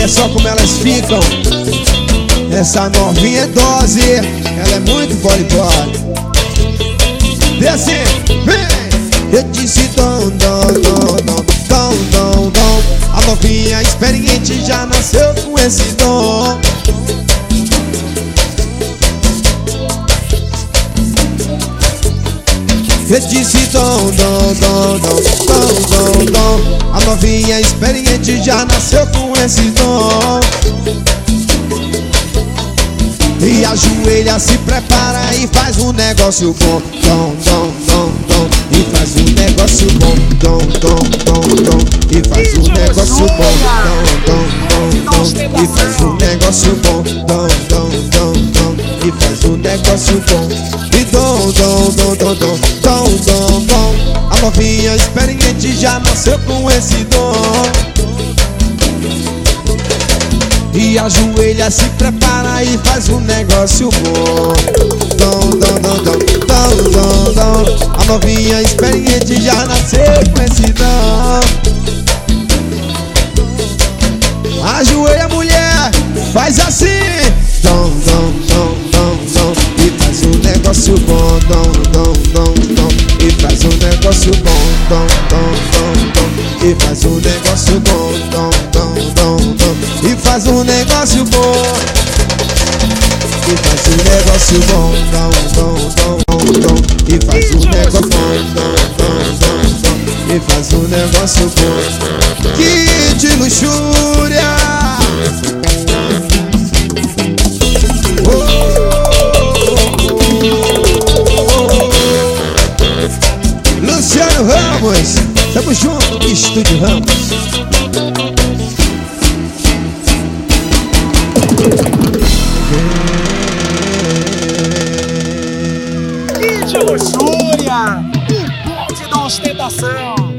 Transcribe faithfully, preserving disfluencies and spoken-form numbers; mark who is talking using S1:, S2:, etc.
S1: só como elas ficam. Essa novinha é dose, ela é muito voleibol. Desce, vem. Eu disse dom, dom, dom, dom, dom, dom, dom. A novinha experiente já nasceu com esse dom. Eu disse dom, dom, dom, dom, dom, dom, dom. A novinha experiente já nasceu com esse dom. E ajoelha, se prepara e faz um negócio bom. Dom, dom, dom, dom. E faz um negócio bom. Dom, dom, dom, dom. E faz um negócio bom. Dom, dom, dom, dom. E faz um negócio bom. Dom, dom, dom, dom. E faz um negócio bom. E dom, dom, dom, dom, dom, dom, dom, dom. A novinha experiente já nasceu com esse dom. E ajoelha, se prepara e faz um negócio bom. Dom, dom, dom, dom, dom, dom, dom. A novinha experiente já nasceu com esse dom. Ajoelha, mulher, faz assim. Dom, dom, dom, dom, dom. E faz um negócio bom. Dom, dom, dom, dom. E faz um negócio bom. Dom, dom, dom, dom. E faz um negócio bom. Dom, dom, dom, dom. E faz um negócio bom. E faz um negócio bom. Dom, dom, dom, dom. E faz um negócio bom. Dom, dom, dom, dom. E faz um negócio bom. Que de luxúria. Luciano Ramos, tamo junto, Estúdio Ramos.
S2: Que de luxúria, que ponte da ostentação.